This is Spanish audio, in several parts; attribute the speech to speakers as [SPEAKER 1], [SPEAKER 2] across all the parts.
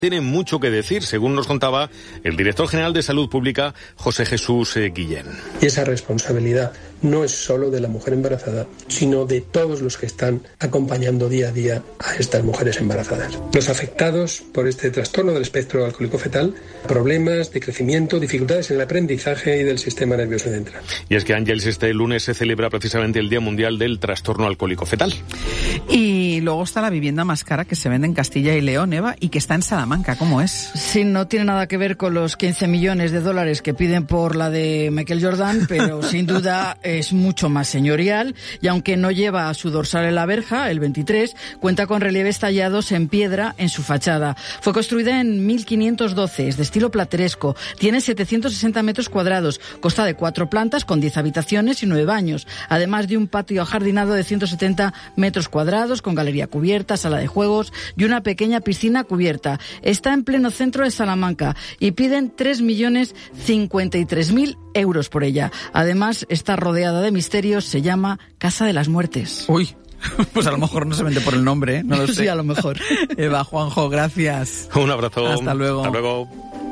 [SPEAKER 1] Tiene mucho que decir, según nos contaba el director general de Salud Pública, José Jesús Guillén.
[SPEAKER 2] Y esa responsabilidad no es solo de la mujer embarazada, sino de todos los que están acompañando día a día a estas mujeres embarazadas. Los afectados por este trastorno del espectro alcohólico fetal, problemas de crecimiento, dificultades en el aprendizaje y del sistema nervioso central.
[SPEAKER 1] Y es que, Ángeles, este lunes se celebra precisamente el Día Mundial del Trastorno Alcohólico Fetal.
[SPEAKER 3] Y luego está la vivienda más cara que se vende en Castilla y León, Eva, y que está en Salamanca. ¿Cómo es?
[SPEAKER 4] Sí, no tiene nada que ver con los 15 millones de dólares que piden por la de Michael Jordan, pero sin duda es mucho más señorial, y aunque no lleva su dorsal en la verja, el 23, cuenta con relieves tallados en piedra en su fachada. Fue construida en 1512, es de estilo plateresco, tiene 760 metros cuadrados, consta de 4 plantas con 10 habitaciones y 9 baños, además de un patio ajardinado de 170 metros cuadrados con galería cubierta, sala de juegos y una pequeña piscina cubierta. Está en pleno centro de Salamanca y piden 3.053.000 euros por ella. Además, está rodeada de misterios, se llama Casa de las Muertes.
[SPEAKER 3] Uy, pues a lo mejor no se vende por el nombre, ¿eh? No lo sé.
[SPEAKER 4] Sí, a lo mejor.
[SPEAKER 3] Eva, Juanjo, gracias.
[SPEAKER 1] Un abrazo.
[SPEAKER 3] Hasta luego.
[SPEAKER 1] Hasta luego.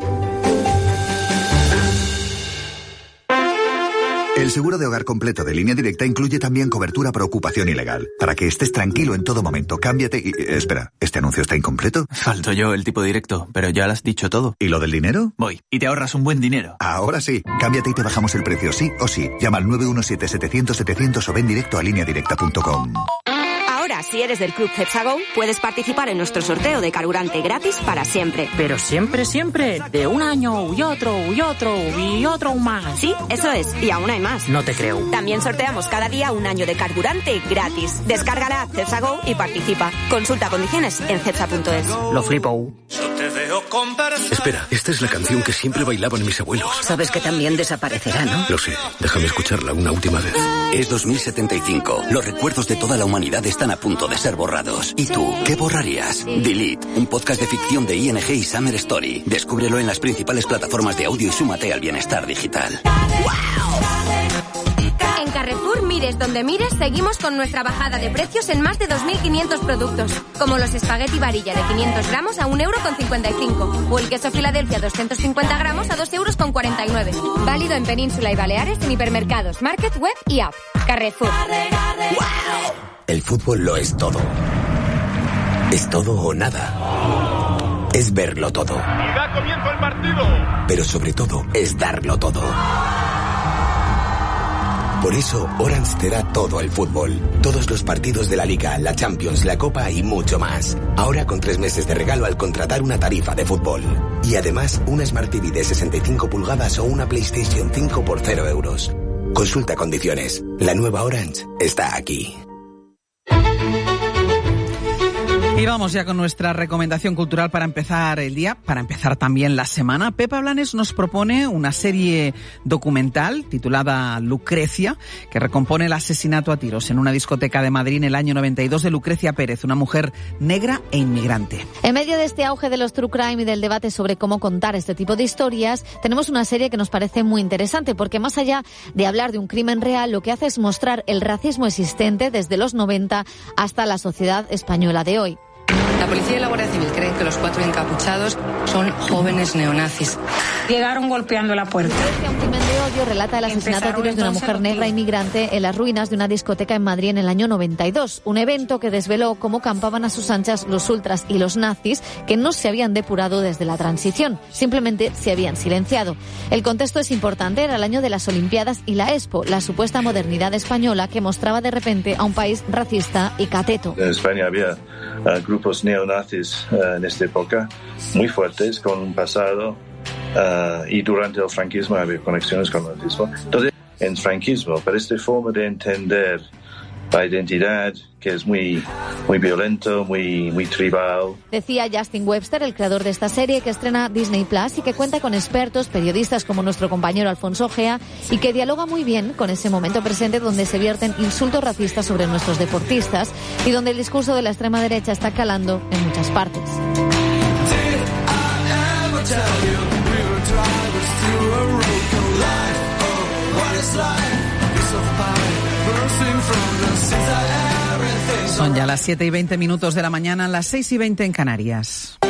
[SPEAKER 5] El seguro de hogar completo de Línea Directa incluye también cobertura por ocupación ilegal. Para que estés tranquilo en todo momento, cámbiate y... Espera, ¿este anuncio está incompleto?
[SPEAKER 6] Falto yo, el tipo directo, pero ya lo has dicho todo.
[SPEAKER 5] ¿Y lo del dinero?
[SPEAKER 6] Voy, y te ahorras un buen dinero.
[SPEAKER 5] Ahora sí, cámbiate y te bajamos el precio sí o sí. Llama al 917-700-700 o ven directo a lineadirecta.com.
[SPEAKER 7] Ahora, si eres del Club Cepsa Go, puedes participar en nuestro sorteo de carburante gratis para siempre.
[SPEAKER 8] Pero siempre, siempre, de un año y otro y otro y otro más.
[SPEAKER 7] Sí, eso es, y aún hay más.
[SPEAKER 8] No te creo.
[SPEAKER 7] También sorteamos cada día un año de carburante gratis. Descarga la app Cepsa Go y participa. Consulta condiciones en cepsa.es.
[SPEAKER 8] Lo flipo.
[SPEAKER 9] Espera, esta es la canción que siempre bailaban mis abuelos.
[SPEAKER 10] Sabes que también desaparecerá, ¿no?
[SPEAKER 9] Lo sé, déjame escucharla una última vez.
[SPEAKER 11] Es 2075. Los recuerdos de toda la humanidad están a punto de ser borrados. ¿Y tú, qué borrarías? Delete, un podcast de ficción de ING y Summer Story. Descúbrelo en las principales plataformas de audio y súmate al bienestar digital.
[SPEAKER 12] En Carrefour, mires donde mires, seguimos con nuestra bajada de precios en más de 2.500 productos, como los espagueti varilla de 500 gramos a 1,55 €, o el queso Filadelfia 250 gramos a 2,49 €. Válido en Península y Baleares en hipermercados, market, web y app. Carrefour.
[SPEAKER 11] ¡Wow! El fútbol lo es todo. Es todo o nada. Es verlo todo.
[SPEAKER 13] Y da comienzo el partido.
[SPEAKER 11] Pero sobre todo, es darlo todo. Por eso, Orange te da todo el fútbol. Todos los partidos de la Liga, la Champions, la Copa y mucho más. Ahora con 3 meses de regalo al contratar una tarifa de fútbol. Y además, una Smart TV de 65 pulgadas o una PlayStation 5 por 0 €. Consulta condiciones. La nueva Orange está aquí.
[SPEAKER 3] Y vamos ya con nuestra recomendación cultural para empezar el día, para empezar también la semana. Pepa Blanes nos propone una serie documental titulada Lucrecia, que recompone el asesinato a tiros en una discoteca de Madrid en el año 92 de Lucrecia Pérez, una mujer negra e inmigrante.
[SPEAKER 14] En medio de este auge de los true crime y del debate sobre cómo contar este tipo de historias, tenemos una serie que nos parece muy interesante, porque más allá de hablar de un crimen real, lo que hace es mostrar el racismo existente desde los 90 hasta la sociedad española de hoy.
[SPEAKER 15] La policía y la Guardia Civil creen que los 4 encapuchados son jóvenes neonazis.
[SPEAKER 16] Llegaron golpeando la puerta.
[SPEAKER 14] Un crimen de odio relata el asesinato a tiros de una mujer negra inmigrante en las ruinas de una discoteca en Madrid en el año 92. Un evento que desveló cómo campaban a sus anchas los ultras y los nazis, que no se habían depurado desde la transición, simplemente se habían silenciado. El contexto es importante, era el año de las Olimpiadas y la Expo, la supuesta modernidad española que mostraba de repente a un país racista y cateto.
[SPEAKER 17] En España había grupos neonazis en esta época muy fuertes, con un pasado, y durante el franquismo había conexiones con el nazismo. Entonces, en franquismo, para esta forma de entender la identidad, que es muy violento, muy tribal.
[SPEAKER 14] Decía Justin Webster, el creador de esta serie, que estrena Disney Plus y que cuenta con expertos, periodistas como nuestro compañero Alfonso Gea, y que dialoga muy bien con ese momento presente donde se vierten insultos racistas sobre nuestros deportistas y donde el discurso de la extrema derecha está calando en muchas partes.
[SPEAKER 3] Son ya las 7:20 de la mañana, las 6:20 en Canarias.